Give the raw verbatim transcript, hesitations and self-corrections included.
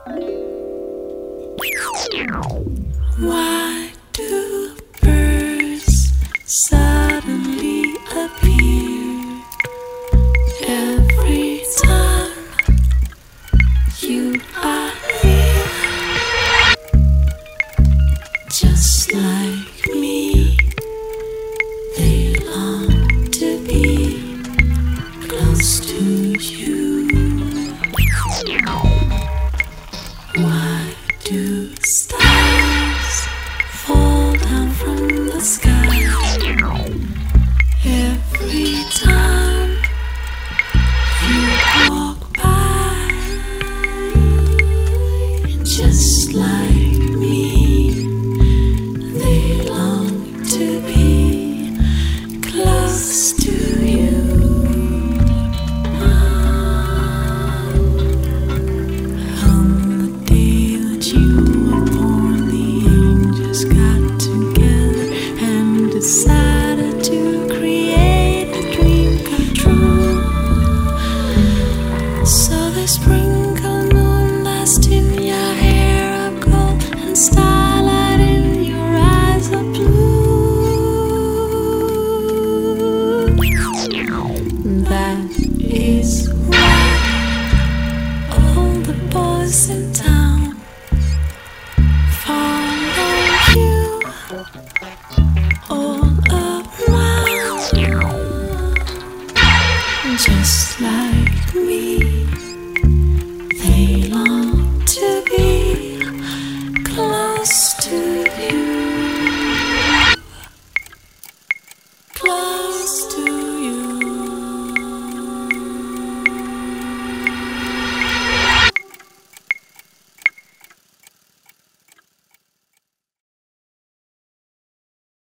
Why do birds suddenly appear every time you are here? Just like me, they long to be close to you. Why do stars fall down from the sky every time you walk by? Just like me, they long to be close to you. Decided to create a dream come true. So they sprinkle moonlight in your hair of gold and starlight in your eyes of blue. That is why all the boys in town